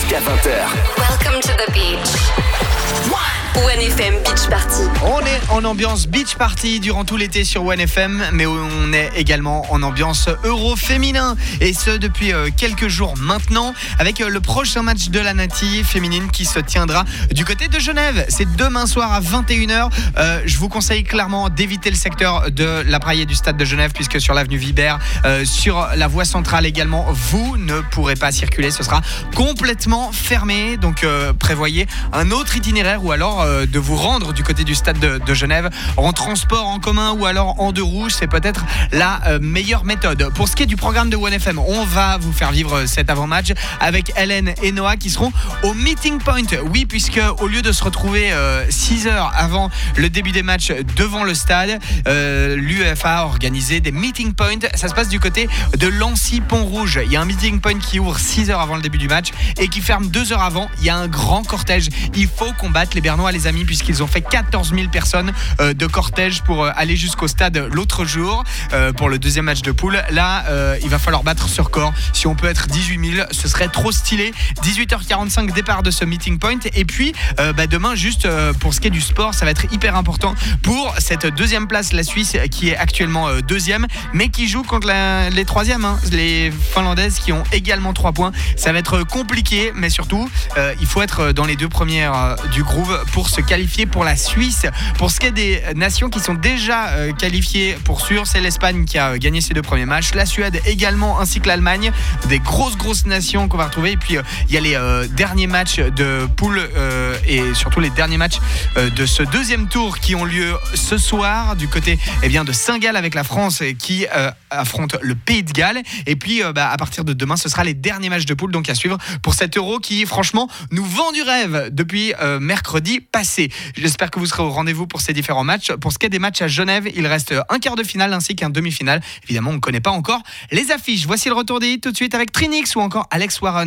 jusqu'à 20h. Welcome to the beach. 1FM Beach Party. On est en ambiance beach party durant tout l'été sur 1FM, mais on est également en ambiance euro féminin. Et ce depuis quelques jours maintenant, avec le prochain match de la Nati féminine qui se tiendra du côté de Genève. C'est demain soir à 21h. Je vous conseille clairement d'éviter le secteur de la Praille et du stade de Genève, puisque sur l'avenue Vibert, sur la voie centrale également, vous ne pourrez pas circuler. Ce sera complètement fermé. Donc prévoyez un autre itinéraire ou alors de vous rendre du côté du stade de Genève en transport en commun ou alors en deux roues. C'est peut-être la meilleure méthode. Pour ce qui est du programme de 1FM, on va vous faire vivre cet avant-match avec Hélène et Noah qui seront au Meeting Point. Oui, puisque au lieu de se retrouver 6 heures avant le début des matchs devant le stade, l'UEFA a organisé des Meeting Points. Ça se passe du côté de Lancy-Pont-Rouge. Il y a un Meeting Point qui ouvre 6 heures avant le début du match et qui ferme 2 heures avant. Il y a un grand cortège. Il faut combattre les Bernois, les amis, puisqu'ils ont fait 14 000 personnes de cortège pour aller jusqu'au stade l'autre jour pour le deuxième match de poule. Là, il va falloir battre ce record. Si on peut être 18 000, ce serait trop stylé. 18h45, départ de ce Meeting Point. Et puis, demain, juste pour ce qui est du sport, ça va être hyper important pour cette deuxième place, la Suisse, qui est actuellement deuxième, mais qui joue contre les troisièmes, les Finlandaises qui ont également 3 points. Ça va être compliqué, mais surtout, il faut être dans les 2 premières du groove pour se qualifier pour la Suisse. Pour ce qui est des nations qui sont déjà qualifiées pour sûr, c'est l'Espagne qui a gagné ses 2 premiers matchs, la Suède également, ainsi que l'Allemagne. Des grosses nations qu'on va retrouver. Et puis il y a les derniers matchs de poule et surtout les derniers matchs de ce deuxième tour qui ont lieu ce soir du côté de Saint-Gall avec la France qui affronte le Pays de Galles. Et puis à partir de demain, ce sera les derniers matchs de poule donc à suivre pour cet Euro qui franchement nous vend du rêve depuis mercredi passé. J'espère que vous serez au rendez-vous pour ces différents matchs. Pour ce qui est des matchs à Genève, il reste un quart de finale ainsi qu'un demi-finale. Évidemment, on ne connaît pas encore les affiches. Voici le retour des hits tout de suite avec Trinix ou encore Alex Warren.